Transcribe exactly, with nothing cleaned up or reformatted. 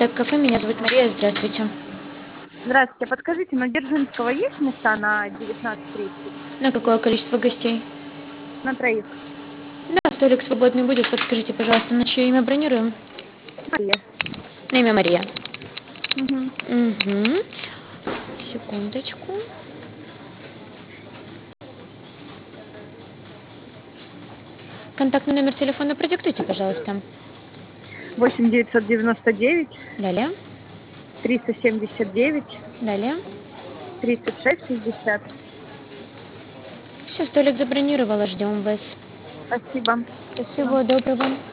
Так, кафе, меня зовут Мария, здравствуйте. Здравствуйте. Подскажите, на Дзержинского есть места на девятнадцать тридцать? На какое количество гостей? На троих. Да, столик свободный будет. Подскажите, пожалуйста, на чье имя бронируем? Мария. На имя Мария. Мгм. Угу. Секундочку. Контактный номер телефона продиктуйте, пожалуйста. восемь девятьсот девяносто девять Далее. триста семьдесят девять Далее. тридцать шесть шестьдесят. Все, столик забронировала, ждем вас. Спасибо. Спасибо. Всего доброго.